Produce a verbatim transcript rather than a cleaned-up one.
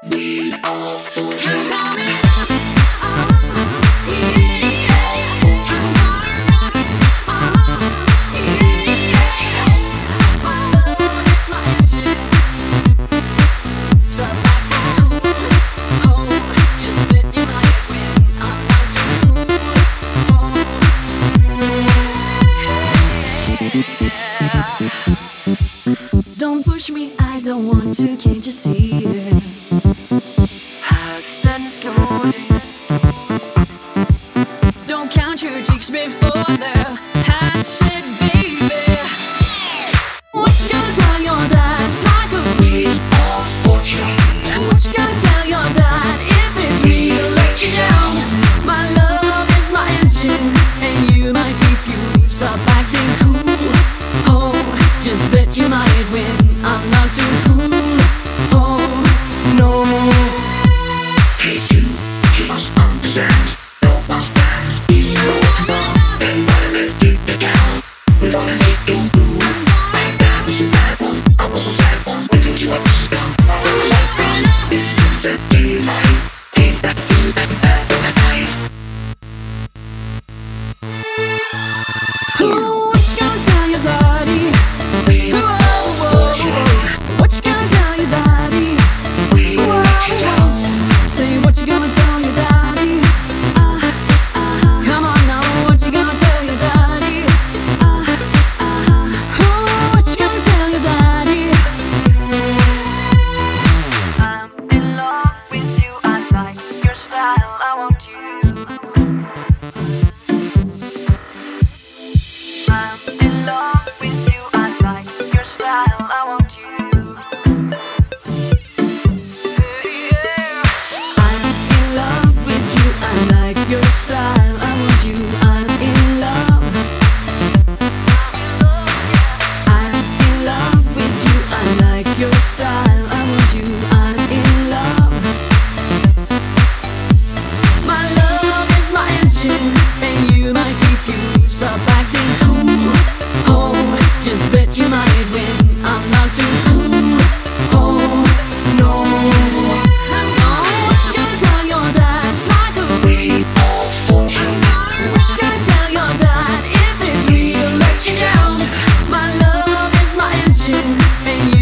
We are fortunate. Don't push me, I don't want to, can't you see it? Fast slowly. Don't count your cheeks before they're hatchet, baby. What you gonna tell your dad? It's like a We are fortunate. What you gonna tell your dad if it's me to let you down? My love is my engine, and you might be fuel. Stop acting cool. Oh, just bet you might win. I'm not too cool. Oh, no. Hey you, you must understand. Your must dance. We know it's wrong, and violence deep down. We wanna make you blue. My dad was a bad one, I was a sad one. We put you up and down. I was a light one. This is a daylight. Taste that sea, that's that in the knife. Oh, what you gonna tell your daddy? We Whoa, are whoa, whoa. fortunate. What you gonna tell your daddy? We will let you down. Say what you gonna tell your daddy? Ah, ah, come on now, what you gonna tell your daddy? Ah, ah, oh, what you gonna tell your daddy? I'm in love with you, I like your style, I want you. I'm in love with you, I like your style, I want you. I'm in love with you, I like your style, I want you, I'm in love. I'm in love with you, I like your style, I want you, I'm in love. My love is my engine, and you might be fuel. Stop acting cool. Oh, just bet you might win. I'm not too cool. Oh, no. Oh, what you gonna tell your dad? It's like a We are fortunate. what you gonna tell your dad if it's real? Let you down. My love is my engine, and